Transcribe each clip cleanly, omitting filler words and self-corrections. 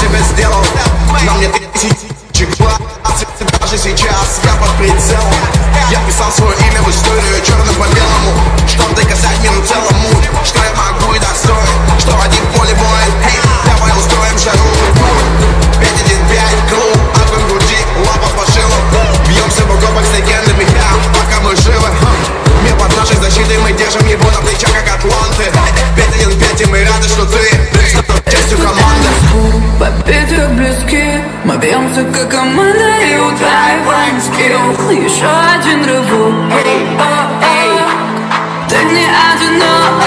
тебя сделал. На мне тысячи глаз. Даже сейчас я под прицелом. Я писал свое имя в историю черным по белому, чтоб доказать миру целому, что я могу и достоин, что один в поле воин. Эй, давай устроим жару. 5-1-5, клуб, огонь в груди, лапа по жилу. Бьемся в окопах с легендами, пока мы живы. Мир под нашей защитой, мы держим его на плечах, как атланты. 5-1-5, и мы рады, что ты частью команды. Победы близки, мы бьемся как команда и удваиваем скилл. Еще один рывок, ты не одинок.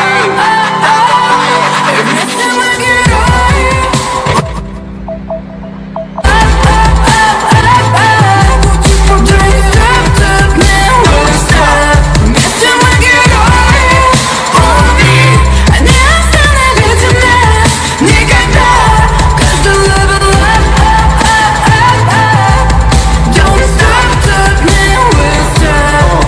И вместе мы герои. Вместе мы герои. Они остановят нас никогда. Каждый level up. Don't stop, так не whistle.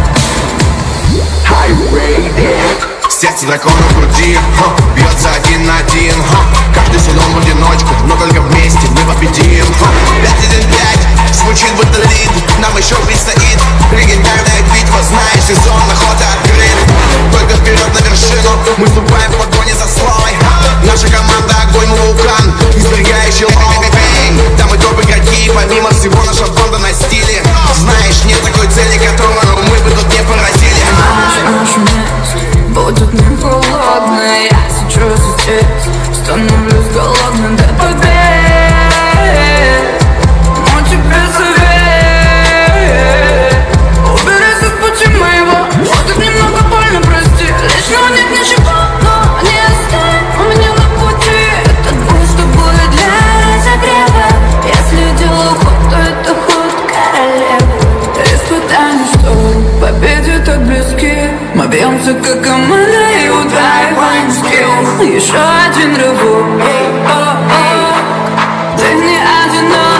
Сердце дракона в груди, бьется 1-1. Каждый силен в одиночку, но только вместе мы победим. 5-1-5, звучит будто лид, нам еще предстоит легендарная битва, знаешь, сезон охоты открыт. Только вперед на вершину, мы ступаем в погоне за славой. Наша команда огонь, вулкан, извергающий лаву. Да мы топ-игроки, помимо всего наша банда на стиле. Знаешь, нет такой цели, которую мы бы тут не поразили. Наш мест будет не холодно. Я сейчас здесь становлюсь голодным до побед. Но тебе совет: убирайся с пути моего. Будет немного больно, прости. Личного нет ничего, но не оставь у меня на пути. Этот бой с тобой для разогрева. Если делаю ход, то это ход королевы. Испытания, что победе так близки. Мы бьемся как команда и удваиваем скилл. Еще один рывок, ты не одинок.